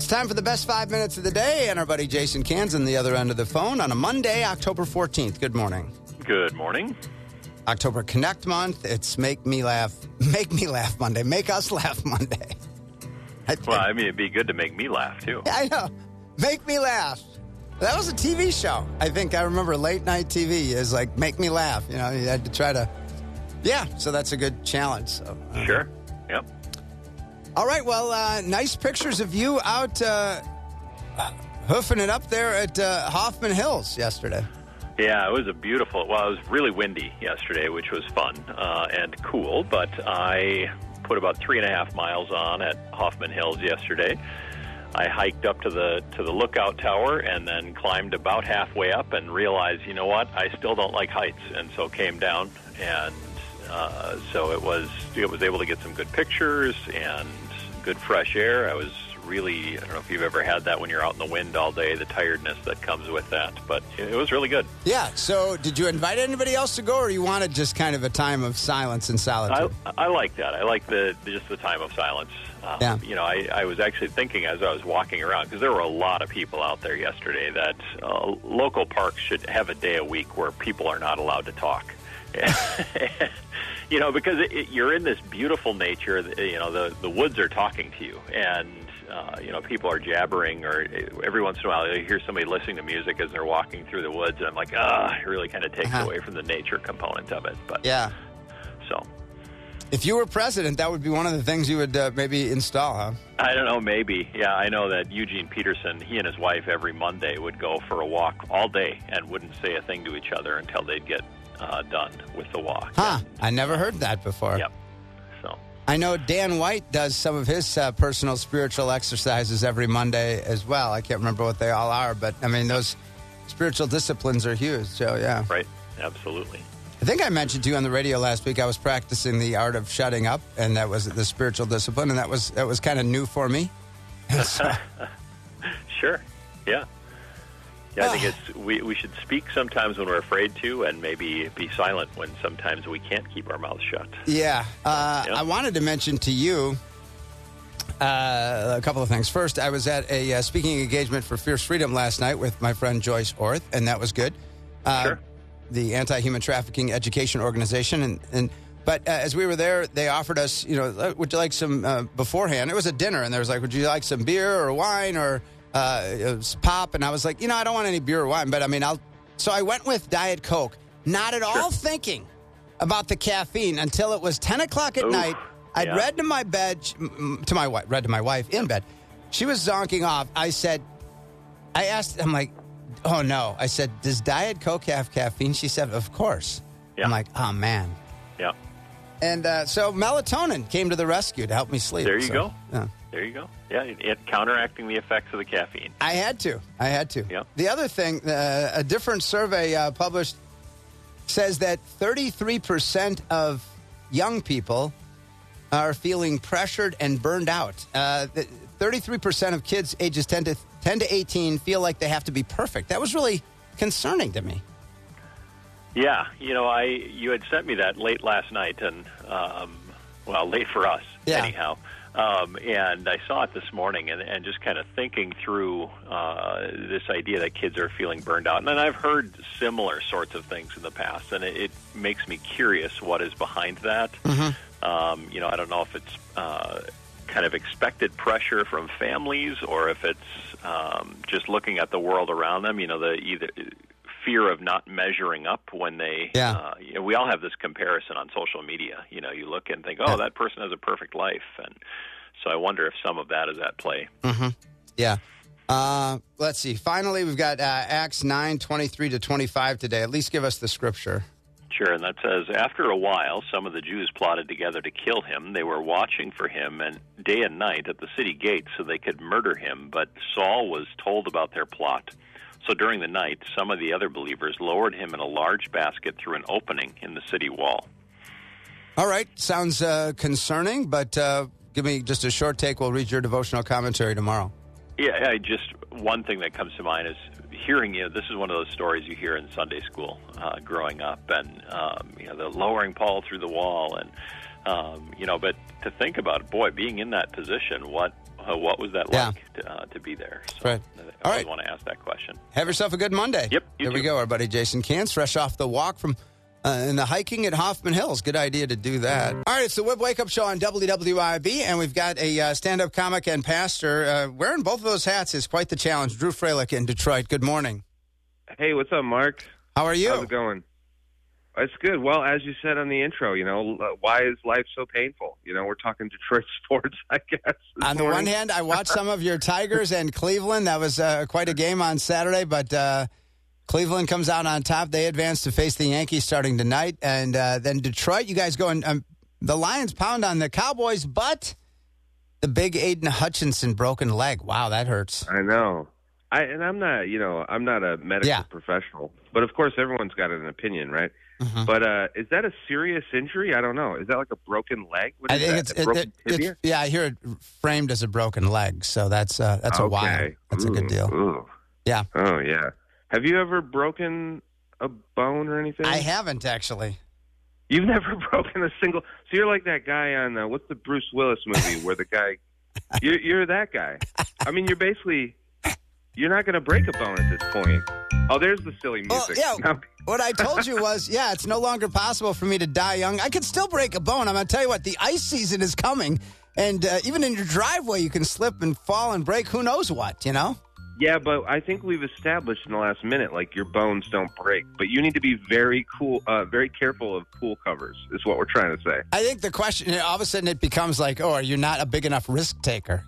time for the best 5 minutes of the day, and our buddy Jason Cairns on the other end of the phone on a Monday, October 14th. Good morning. Good morning. October Connect month. It's Make Me Laugh Monday. Make us laugh Monday. Well, I mean, it'd be good to make me laugh, too. I know. Make me laugh. That was a TV show. I think I remember late night TV is like, make me laugh. You know, you had to try to. Yeah, so that's a good challenge. So, Sure. Yep. All right, well, nice pictures of you out hoofing it up there at Hoffman Hills yesterday. Yeah, it was it was really windy yesterday, which was fun and cool, but I put about 3.5 miles on at Hoffman Hills yesterday. I hiked up to the lookout tower and then climbed about halfway up and realized, you know what, I still don't like heights, and so came down, and so it was able to get some good pictures and good fresh air. I don't know if you've ever had that when you're out in the wind all day, the tiredness that comes with that, but it was really good. Yeah, so did you invite anybody else to go, or you wanted just kind of a time of silence and solitude? I like that. I like just the time of silence. Yeah. You know, I was actually thinking as I was walking around, because there were a lot of people out there yesterday, that local parks should have a day a week where people are not allowed to talk. You know, because you're in this beautiful nature. You know, the woods are talking to you, and you know, people are jabbering, or every once in a while you hear somebody listening to music as they're walking through the woods, and I'm like, it really kind of takes away from the nature component of it. But yeah. So, if you were president, that would be one of the things you would maybe install, huh? I don't know, maybe. Yeah, I know that Eugene Peterson, he and his wife every Monday would go for a walk all day and wouldn't say a thing to each other until they'd get done with the walk. Huh. I never heard that before. Yep. So I know Dan White does some of his personal spiritual exercises every Monday as well. I can't remember what they all are, but I mean, those spiritual disciplines are huge. So, yeah. Right. Absolutely. I think I mentioned to you on the radio last week I was practicing the art of shutting up, and that was the spiritual discipline, and that was kind of new for me. Sure. Yeah. Yeah, I think we should speak sometimes when we're afraid to, and maybe be silent when sometimes we can't keep our mouths shut. Yeah. I wanted to mention to you a couple of things. First, I was at a speaking engagement for Fierce Freedom last night with my friend Joyce Orth, and that was good. Sure. The Anti-Human Trafficking Education Organization. But as we were there, they offered us, you know, would you like some, beforehand, it was a dinner, and there was like, would you like some beer or wine or it was pop? And I was like, you know, I don't want any beer or wine, but I mean, so I went with Diet Coke, not at all thinking about the caffeine until it was 10 o'clock at night. I'd read to my wife in bed. She was zonking off. I asked, I'm like, oh no. I said, does Diet Coke have caffeine? She said, of course. Yeah. I'm like, oh man. Yeah. And so melatonin came to the rescue to help me sleep. There you go. Yeah. There you go. Yeah, it counteracting the effects of the caffeine. I had to. Yeah. The other thing, a different survey published says that 33% of young people are feeling pressured and burned out. 33% of kids ages 10 to 18 feel like they have to be perfect. That was really concerning to me. Yeah, you know, you had sent me that late last night, and late for us anyhow. And I saw it this morning, and just kind of thinking through this idea that kids are feeling burned out. And I've heard similar sorts of things in the past, and it makes me curious what is behind that. Mm-hmm. You know, I don't know if it's kind of expected pressure from families, or if it's just looking at the world around them. You know, either fear of not measuring up when they, you know, we all have this comparison on social media. You know, you look and think, oh, that person has a perfect life. And so I wonder if some of that is at play. Mm-hmm. Yeah. Let's see. Finally, we've got Acts 9:23-25 today. At least give us the scripture. Sure, and that says, after a while, some of the Jews plotted together to kill him. They were watching for him and day and night at the city gates so they could murder him. But Saul was told about their plot. So during the night, some of the other believers lowered him in a large basket through an opening in the city wall. All right. Sounds concerning, but give me just a short take. We'll read your devotional commentary tomorrow. Yeah, one thing that comes to mind is hearing, you know, this is one of those stories you hear in Sunday school growing up, and, you know, the lowering Paul through the wall, and, you know, but to think about it, boy, being in that position, what what was that like to be there? So right. I always want to ask that question. Have yourself a good Monday. Yep. Here we go. Our buddy Jason Kantz, fresh off the walk from in the hiking at Hoffman Hills. Good idea to do that. All right, it's the Wib Wake Up Show on WWIB, and we've got a stand-up comic and pastor. Wearing both of those hats is quite the challenge. Drew Froelich in Detroit. Good morning. Hey, what's up, Mark? How are you? How's it going? It's good. Well, as you said on the intro, why is life so painful? We're talking Detroit sports, I guess. On the one hand, I watched some of your Tigers and Cleveland. That was quite a game on Saturday, but Cleveland comes out on top. They advance to face the Yankees starting tonight. And then Detroit, you guys go and the Lions pound on the Cowboys, but the big Aiden Hutchinson broken leg. Wow, that hurts. I know. I'm not, I'm not a medical professional, but of course everyone's got an opinion, right? Mm-hmm. But is that a serious injury? I don't know. Is that like a broken leg? I think it's I hear it framed as a broken leg, so that's a why. That's a good deal. Ooh. Yeah. Oh yeah. Have you ever broken a bone or anything? I haven't actually. You've never broken a single. So you're like that guy on what's the Bruce Willis movie where the guy? You're that guy. I mean, you're not going to break a bone at this point. Oh, there's the silly music. Well, yeah, what I told you was, it's no longer possible for me to die young. I could still break a bone. I'm going to tell you what, the ice season is coming, and even in your driveway, you can slip and fall and break who knows what, Yeah, but I think we've established in the last minute, your bones don't break. But you need to be very careful of pool covers, is what we're trying to say. I think the question, all of a sudden it becomes are you not a big enough risk taker,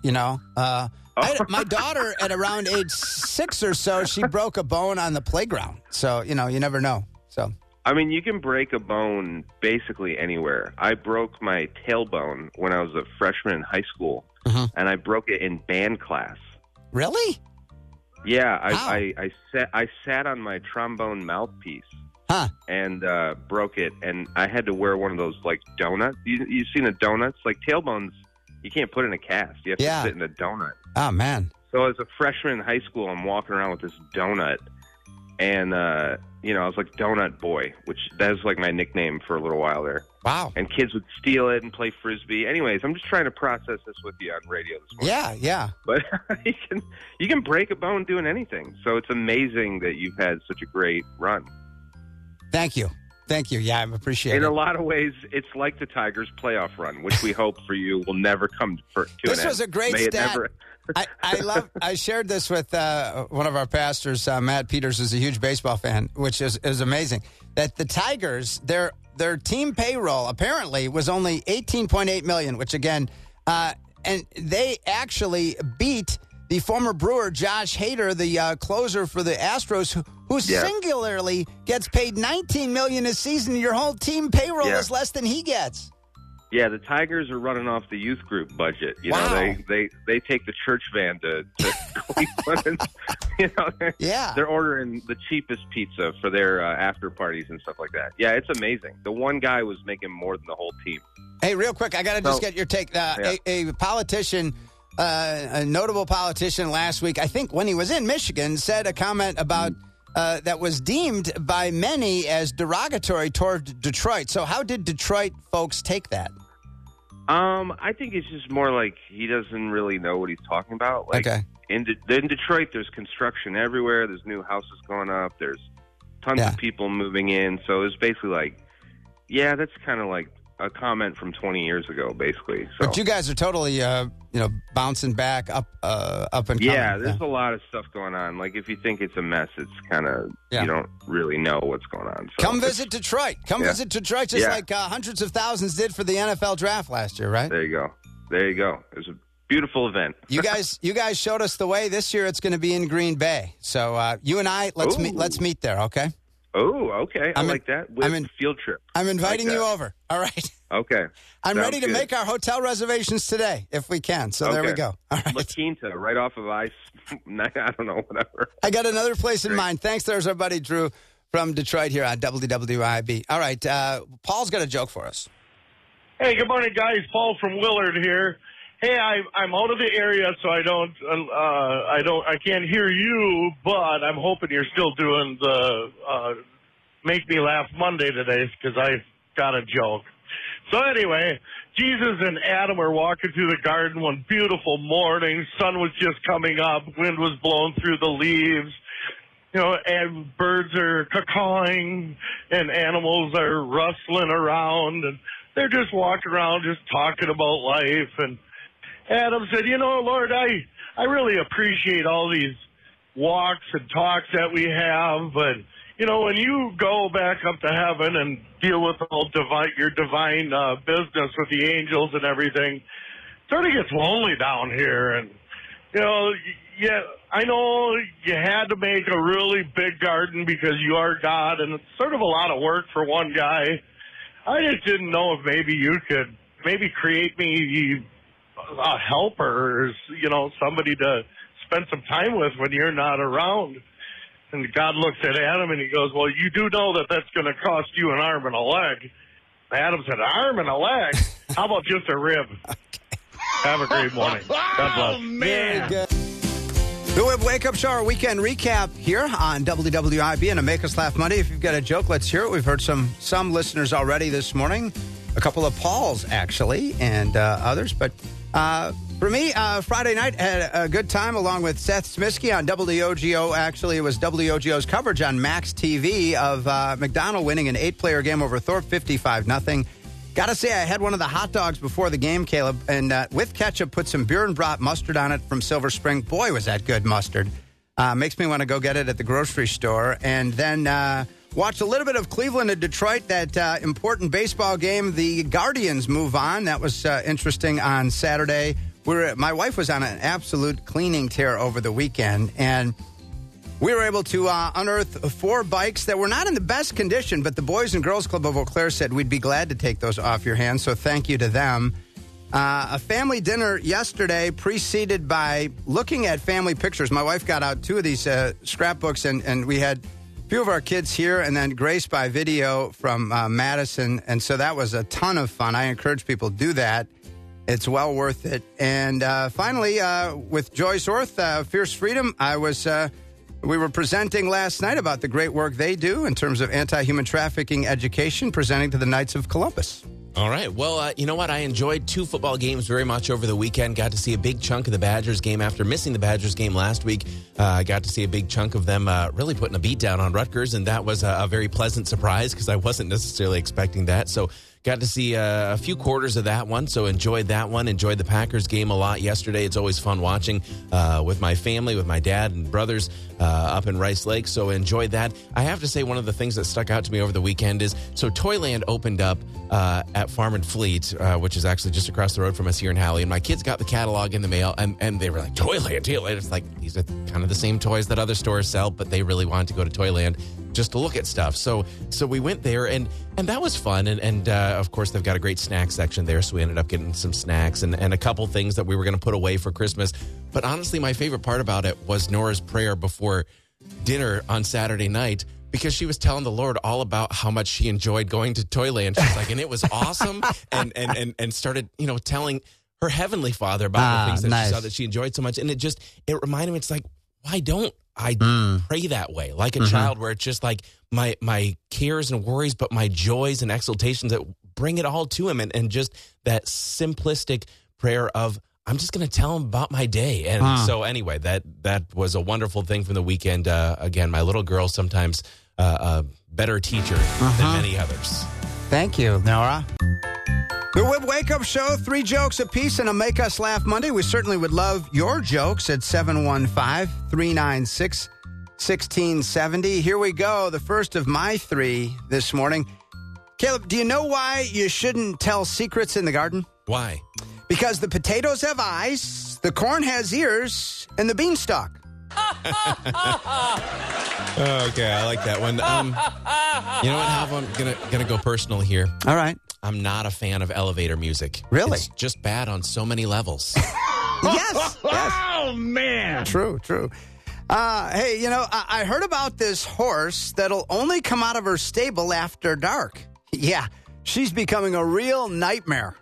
my daughter, at around age 6 or so, she broke a bone on the playground. So, you never know. So, I mean, you can break a bone basically anywhere. I broke my tailbone when I was a freshman in high school, and I broke it in band class. Really? Yeah, I sat on my trombone mouthpiece and broke it, and I had to wear one of those donuts. You've seen the donuts? Tailbones, you can't put in a cast. You have to sit in a donut. Oh, man. So as a freshman in high school, I'm walking around with this donut, and, I was like Donut Boy, which that was my nickname for a little while there. Wow. And kids would steal it and play Frisbee. Anyways, I'm just trying to process this with you on radio this morning. Yeah. But you can break a bone doing anything. So it's amazing that you've had such a great run. Thank you. Yeah, I appreciate it. In a lot of ways, it's like the Tigers' playoff run, which we hope for you will never come to an end. This was a great stat. I shared this with one of our pastors, Matt Peters, who's a huge baseball fan, which is amazing. That the Tigers, their team payroll apparently was only $18.8 million, which again, and they actually beat the former Brewer Josh Hader, the closer for the Astros, who singularly gets paid $19 million a season. Your whole team payroll is less than he gets. Yeah, the Tigers are running off the youth group budget. Wow. They take the church van to Cleveland. And, they're ordering the cheapest pizza for their after parties and stuff like that. Yeah, it's amazing. The one guy was making more than the whole team. Hey, real quick, I got to just get your take. A politician, a notable politician last week, I think when he was in Michigan, said a comment about that was deemed by many as derogatory toward Detroit. So how did Detroit folks take that? I think it's just more like he doesn't really know what he's talking about. In Detroit, there's construction everywhere. There's new houses going up. There's tons of people moving in. So it's basically that's kind of like a comment from 20 years ago, basically. So. But you guys are totally, bouncing back up and coming. Yeah, there's a lot of stuff going on. If you think it's a mess, it's kind of, you don't really know what's going on. So come visit Detroit. Visit Detroit just like hundreds of thousands did for the NFL draft last year, right? There you go. It was a beautiful event. You guys showed us the way. This year it's going to be in Green Bay. So you and I, let's meet there, okay? Oh, okay. I like that. Field trip. I'm inviting you over. All right. Okay. I'm ready to make our hotel reservations today, if we can. So there we go. All right. La Quinta, right off of I don't know, whatever. I got another place in mind. Thanks. There's our buddy Drew from Detroit here on WWIB. All right. Paul's got a joke for us. Hey, good morning, guys. Paul from Willard here. Hey, I'm out of the area, so I can't hear you, but I'm hoping you're still doing the Make Me Laugh Monday today because I got a joke. So anyway, Jesus and Adam are walking through the garden one beautiful morning. Sun was just coming up. Wind was blowing through the leaves. And birds are cawing, and animals are rustling around, and they're just walking around just talking about life. And Adam said, Lord, I really appreciate all these walks and talks that we have, but, when you go back up to heaven and deal with all your divine business with the angels and everything, it sort of gets lonely down here. And, yeah, I know you had to make a really big garden because you are God, and it's sort of a lot of work for one guy. I just didn't know if maybe you could create me a helper or, somebody to spend some time with when you're not around. And God looks at Adam and he goes, well, you do know that that's going to cost you an arm and a leg. Adam said, an arm and a leg? How about just a rib? Okay. Have a great morning. God bless. Oh, man. The Whip Wake Up Show, our weekend recap here on WWIB and a Make Us Laugh Monday. If you've got a joke, let's hear it. We've heard some listeners already this morning. A couple of Pauls, actually, and others. But for me, Friday night, had a good time along with Seth Smisky on WOGO. Actually, it was WOGO's coverage on Max TV of McDonald winning an 8-player game over Thorpe, 55-0. Got to say, I had one of the hot dogs before the game, Caleb, and with ketchup, put some beer and brat mustard on it from Silver Spring. Boy, was that good mustard. Makes me want to go get it at the grocery store. And then watched a little bit of Cleveland and Detroit, that important baseball game. The Guardians move on. That was interesting on Saturday. My wife was on an absolute cleaning tear over the weekend, and we were able to unearth 4 bikes that were not in the best condition, but the Boys and Girls Club of Eau Claire said we'd be glad to take those off your hands, so thank you to them. A family dinner yesterday preceded by looking at family pictures. My wife got out 2 of these scrapbooks, and we had a few of our kids here, and then Grace by video from Madison, and so that was a ton of fun. I encourage people to do that. It's well worth it. And finally, with Joyce Orth, Fierce Freedom, we were presenting last night about the great work they do in terms of anti-human trafficking education, presenting to the Knights of Columbus. All right. Well, you know what? I enjoyed 2 football games very much over the weekend. Got to see a big chunk of the Badgers game after missing the Badgers game last week. I got to see a big chunk of them really putting a beat down on Rutgers, and that was a very pleasant surprise because I wasn't necessarily expecting that. So got to see a few quarters of that one, so enjoyed that one. Enjoyed the Packers game a lot yesterday. It's always fun watching with my family, with my dad and brothers up in Rice Lake, so enjoyed that. I have to say one of the things that stuck out to me over the weekend is, so Toyland opened up at Farm and Fleet, which is actually just across the road from us here in Halley, and my kids got the catalog in the mail, and they were like, Toyland. It's like, these are kind of the same toys that other stores sell, but they really wanted to go to Toyland just to look at stuff. So we went there, and that was fun. And of course, they've got a great snack section there. So we ended up getting some snacks and a couple things that we were going to put away for Christmas. But honestly, my favorite part about it was Nora's prayer before dinner on Saturday night, because she was telling the Lord all about how much she enjoyed going to Toyland. She's like, and it was awesome. and started, telling her Heavenly Father about the things that she saw that she enjoyed so much. And it reminded me, it's like, why don't I pray that way, like a child, where it's just like my cares and worries, but my joys and exultations, that bring it all to him, and just that simplistic prayer of, I'm just going to tell him about my day. And so anyway, that was a wonderful thing from the weekend. Again, my little girl, sometimes a better teacher than many others. Thank you, Nora. The Whip Wake Up Show, 3 jokes apiece and a Make Us Laugh Monday. We certainly would love your jokes at 715-396-1670. Here we go, the first of my 3 this morning. Caleb, do you know why you shouldn't tell secrets in the garden? Why? Because the potatoes have eyes, the corn has ears, and the beanstalk. Okay, I like that one. You know what, Hal? I'm gonna go personal here. All right. I'm not a fan of elevator music. Really? It's just bad on so many levels. Yes. Oh, man. True. Hey, I heard about this horse that'll only come out of her stable after dark. Yeah, she's becoming a real nightmare.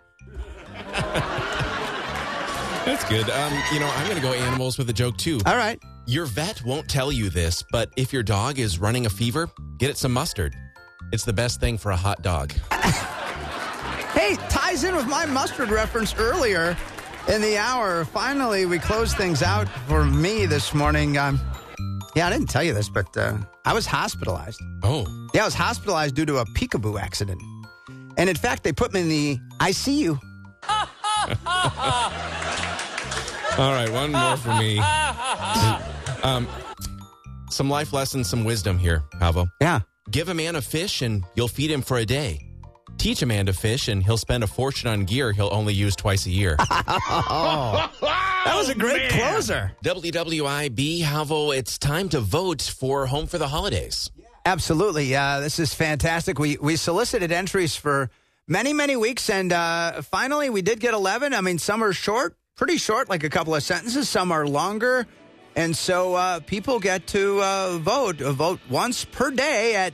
That's good. I'm going to go animals with a joke, too. All right. Your vet won't tell you this, but if your dog is running a fever, get it some mustard. It's the best thing for a hot dog. Hey, ties in with my mustard reference earlier in the hour. Finally, we closed things out for me this morning. I didn't tell you this, but I was hospitalized. Oh. Yeah, I was hospitalized due to a peekaboo accident. And in fact, they put me in the ICU. All right, one more for me. Some life lessons, some wisdom here, Pavo. Yeah. Give a man a fish and you'll feed him for a day. Teach a man to fish and he'll spend a fortune on gear he'll only use twice a year. That was a great closer. WWIB, Havo, it's time to vote for Home for the Holidays. Absolutely. This is fantastic. We solicited entries for many, many weeks, and finally we did get 11. I mean, some are short, pretty short, like a couple of sentences. Some are longer. And so people get to vote once per day at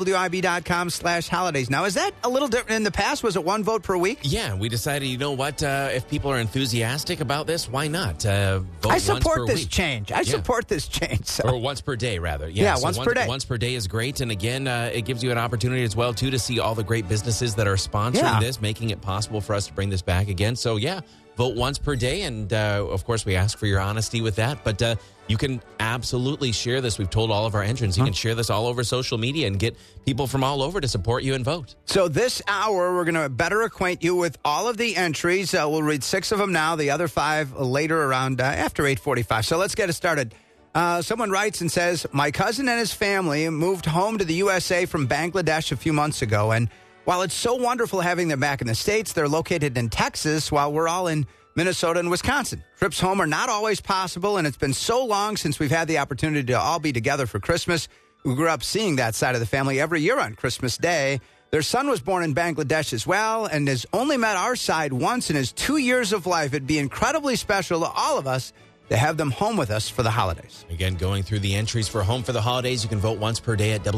WWIB.com/holidays. Now, is that a little different? In the past, was it one vote per week? Yeah, we decided, you know what, if people are enthusiastic about this, why not? Vote I support once per this week. change. I support this change. So. Or once per day, rather. Yeah, once per day. Once per day is great. And again, it gives you an opportunity as well, too, to see all the great businesses that are sponsoring this, making it possible for us to bring this back again. So, yeah, vote once per day. And, of course, we ask for your honesty with that. But you can absolutely share this. We've told all of our entrants, you can share this all over social media and get people from all over to support you and vote. So this hour, we're going to better acquaint you with all of the entries. We'll read 6 of them now, the other 5 later around after 8:45. So let's get it started. Someone writes and says, my cousin and his family moved home to the USA from Bangladesh a few months ago. And while it's so wonderful having them back in the States, they're located in Texas while we're all in Minnesota and Wisconsin. Trips home are not always possible, and it's been so long since we've had the opportunity to all be together for Christmas. We grew up seeing that side of the family every year on Christmas Day. Their son was born in Bangladesh as well and has only met our side once in his 2 years of life. It'd be incredibly special to all of us to have them home with us for the holidays. Again, going through the entries for Home for the Holidays, you can vote once per day at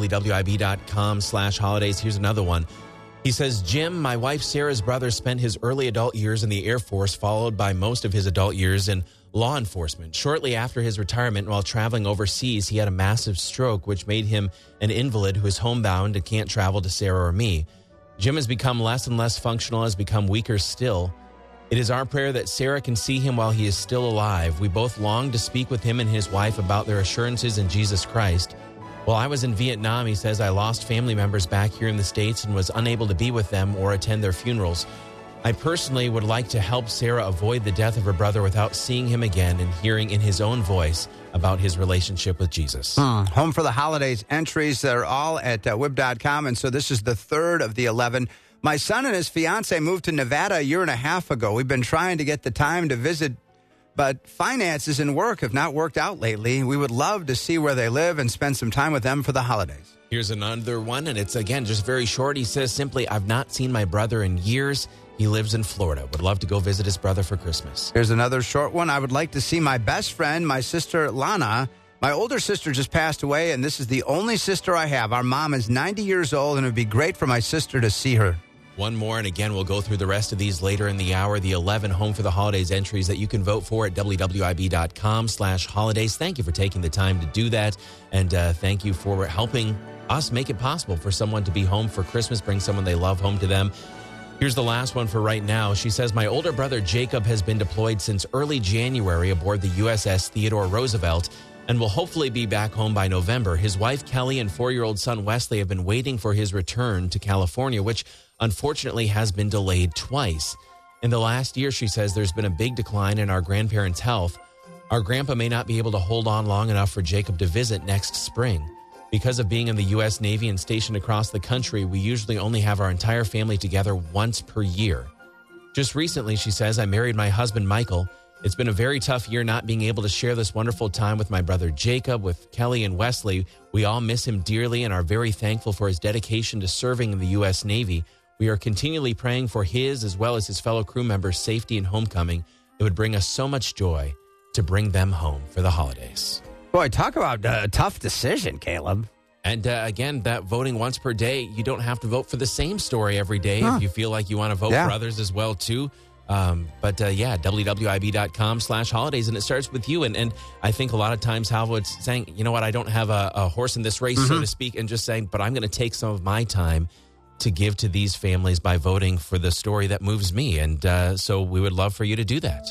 WWIB.com/holidays. Here's another one. He says, Jim, my wife Sarah's brother spent his early adult years in the Air Force, followed by most of his adult years in law enforcement. Shortly after his retirement, while traveling overseas, he had a massive stroke, which made him an invalid who is homebound and can't travel to Sarah or me. Jim has become less and less functional, has become weaker still. It is our prayer that Sarah can see him while he is still alive. We both long to speak with him and his wife about their assurances in Jesus Christ. While I was in Vietnam, he says, I lost family members back here in the States and was unable to be with them or attend their funerals. I personally would like to help Sarah avoid the death of her brother without seeing him again and hearing in his own voice about his relationship with Jesus. Home for the Holidays entries, they're all at WIB.com, and so this is the third of the 11. My son and his fiancée moved to Nevada a year and a half ago. We've been trying to get the time to visit, but finances and work have not worked out lately. We would love to see where they live and spend some time with them for the holidays. Here's another one, and it's, again, just very short. He says simply, I've not seen my brother in years. He lives in Florida. Would love to go visit his brother for Christmas. Here's another short one. I would like to see my best friend, my sister, Lana. My older sister just passed away, and this is the only sister I have. Our mom is 90 years old, and it would be great for my sister to see her. One more, and again, we'll go through the rest of these later in the hour. The 11 Home for the Holidays entries that you can vote for at WWIB.com/holidays. Thank you for taking the time to do that, and thank you for helping us make it possible for someone to be home for Christmas, bring someone they love home to them. Here's the last one for right now. She says, my older brother Jacob has been deployed since early January aboard the USS Theodore Roosevelt and will hopefully be back home by November. His wife Kelly and 4-year-old son Wesley have been waiting for his return to California, which unfortunately has been delayed twice. In the last year, she says, there's been a big decline in our grandparents' health. Our grandpa may not be able to hold on long enough for Jacob to visit next spring. Because of being in the U.S. Navy and stationed across the country, we usually only have our entire family together once per year. Just recently, she says, I married my husband, Michael. It's been a very tough year not being able to share this wonderful time with my brother Jacob, with Kelly and Wesley. We all miss him dearly and are very thankful for his dedication to serving in the U.S. Navy. We are continually praying for his as well as his fellow crew members' safety and homecoming. It would bring us so much joy to bring them home for the holidays. Boy, talk about a tough decision, Caleb. And again, that voting once per day, you don't have to vote for the same story every day if you feel like you want to vote for others as well, too. WWIB.com/holidays, and it starts with you. And I think a lot of times, Halvo, it's saying, you know what, I don't have a horse in this race, so to speak, and just saying, but I'm going to take some of my time to give to these families by voting for the story that moves me. And so we would love for you to do that.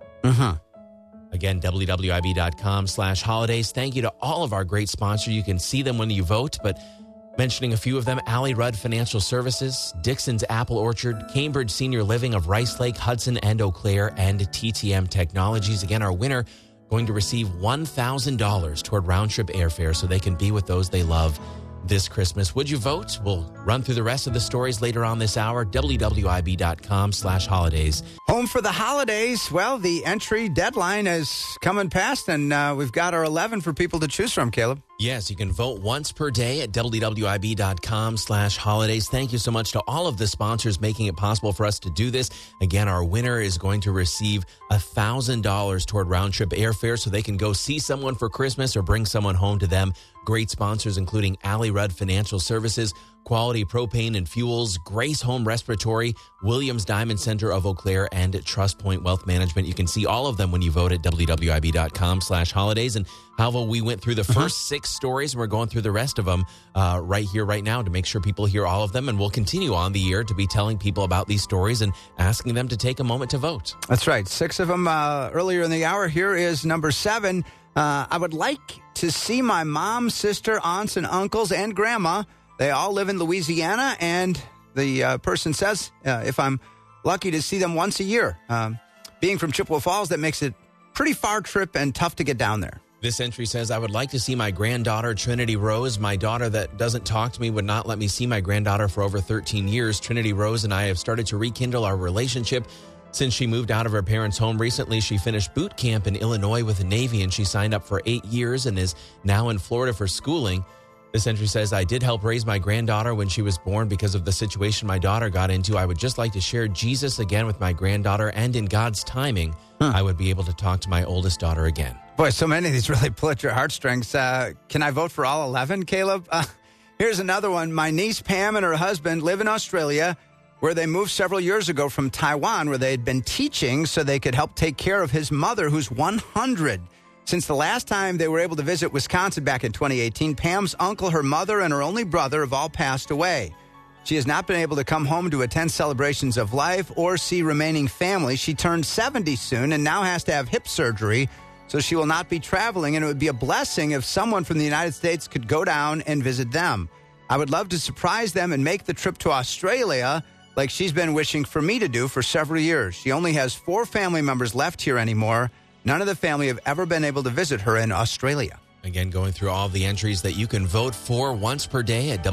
Again, WWIB.com/holidays. Thank you to all of our great sponsors. You can see them when you vote, but mentioning a few of them: Allie Rudd Financial Services, Dixon's Apple Orchard, Cambridge Senior Living of Rice Lake, Hudson and Eau Claire, and TTM Technologies. Again, our winner going to receive $1,000 toward round-trip airfare so they can be with those they love this Christmas. Would you vote? We'll run through the rest of the stories later on this hour. WWIB.com/holidays. Home for the holidays. Well, the entry deadline is coming past, and we've got our 11 for people to choose from, Caleb. Yes, you can vote once per day at WWIB.com/holidays. Thank you so much to all of the sponsors making it possible for us to do this. Again, our winner is going to receive $1,000 toward round-trip airfare so they can go see someone for Christmas or bring someone home to them. Great sponsors including Allie Rudd Financial Services, Quality Propane and Fuels, Grace Home Respiratory, Williams Diamond Center of Eau Claire, and Trust Point Wealth Management. You can see all of them when you vote at WWIB.com/holidays. And Halvo, we went through the first 6 stories, and we're going through the rest of them right here, right now, to make sure people hear all of them. And we'll continue on the year to be telling people about these stories and asking them to take a moment to vote. That's right. 6 of them earlier in the hour. Here is number 7. I would like to see my mom, sister, aunts, and uncles, and grandma. They all live in Louisiana, and the person says if I'm lucky to see them once a year. Being from Chippewa Falls, that makes it pretty far trip and tough to get down there. This entry says, I would like to see my granddaughter, Trinity Rose. My daughter that doesn't talk to me would not let me see my granddaughter for over 13 years. Trinity Rose and I have started to rekindle our relationship since she moved out of her parents' home recently. She finished boot camp in Illinois with the Navy, and she signed up for 8 years and is now in Florida for schooling. This entry says, I did help raise my granddaughter when she was born because of the situation my daughter got into. I would just like to share Jesus again with my granddaughter, and in God's timing, I would be able to talk to my oldest daughter again. Boy, so many of these really pull at your heartstrings. Can I vote for all 11, Caleb? Here's another one. My niece Pam and her husband live in Australia, where they moved several years ago from Taiwan, where they had been teaching so they could help take care of his mother, who's 100. Since the last time they were able to visit Wisconsin back in 2018, Pam's uncle, her mother, and her only brother have all passed away. She has not been able to come home to attend celebrations of life or see remaining family. She turned 70 soon and now has to have hip surgery, so she will not be traveling, and it would be a blessing if someone from the United States could go down and visit them. I would love to surprise them and make the trip to Australia like she's been wishing for me to do for several years. She only has 4 family members left here anymore. None of the family have ever been able to visit her in Australia. Again, going through all of the entries that you can vote for once per day at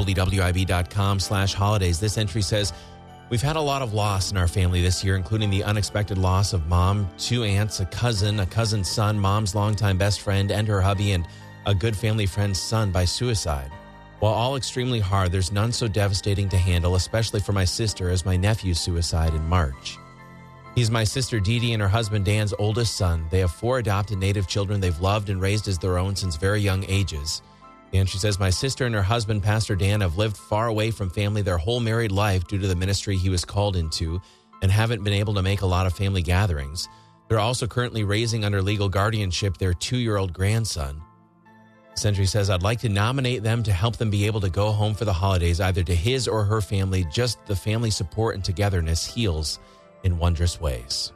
WWIB.com/holidays. This entry says, we've had a lot of loss in our family this year, including the unexpected loss of mom, 2 aunts, a cousin's son, mom's longtime best friend, and her hubby, and a good family friend's son by suicide. While all extremely hard, there's none so devastating to handle, especially for my sister, as my nephew's suicide in March. He's my sister Dee Dee and her husband Dan's oldest son. They have 4 adopted native children they've loved and raised as their own since very young ages. And she says, my sister and her husband, Pastor Dan, have lived far away from family their whole married life due to the ministry he was called into and haven't been able to make a lot of family gatherings. They're also currently raising under legal guardianship their 2-year-old grandson. Century says, I'd like to nominate them to help them be able to go home for the holidays, either to his or her family. Just the family support and togetherness heals in wondrous ways.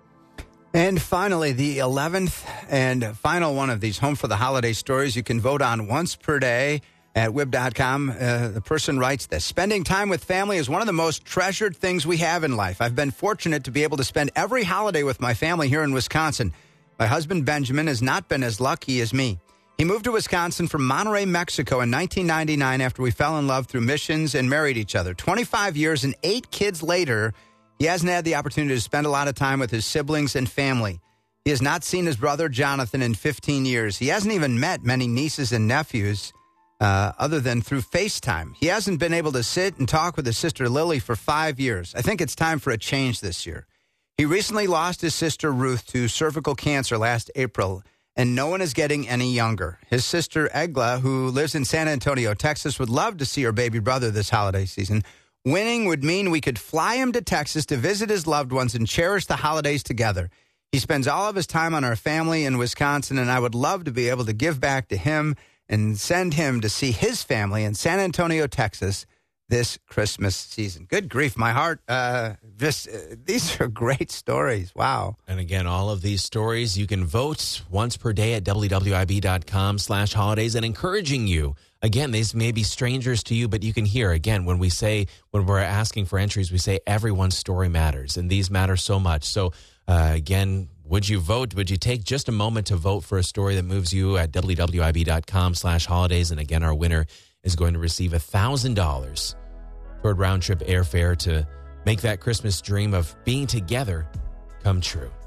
And finally, the 11th and final one of these Home for the Holiday stories you can vote on once per day at WIB.com. The person writes this: spending time with family is one of the most treasured things we have in life. I've been fortunate to be able to spend every holiday with my family here in Wisconsin. My husband, Benjamin, has not been as lucky as me. He moved to Wisconsin from Monterrey, Mexico in 1999 after we fell in love through missions and married each other. 25 years and 8 kids later, he hasn't had the opportunity to spend a lot of time with his siblings and family. He has not seen his brother, Jonathan, in 15 years. He hasn't even met many nieces and nephews other than through FaceTime. He hasn't been able to sit and talk with his sister, Lily, for 5 years. I think it's time for a change this year. He recently lost his sister, Ruth, to cervical cancer last April, and no one is getting any younger. His sister, Egla, who lives in San Antonio, Texas, would love to see her baby brother this holiday season. Winning would mean we could fly him to Texas to visit his loved ones and cherish the holidays together. He spends all of his time on our family in Wisconsin, and I would love to be able to give back to him and send him to see his family in San Antonio, Texas this Christmas season. Good grief, my heart. These are great stories. Wow. And again, all of these stories, you can vote once per day at wwib.com/holidays, and encouraging you. Again, these may be strangers to you, but you can hear, again, when we're asking for entries, we say everyone's story matters, and these matter so much. So, again, would you vote? Would you take just a moment to vote for a story that moves you at wwib.com/holidays? And again, our winner is going to receive $1,000 toward round-trip airfare to make that Christmas dream of being together come true.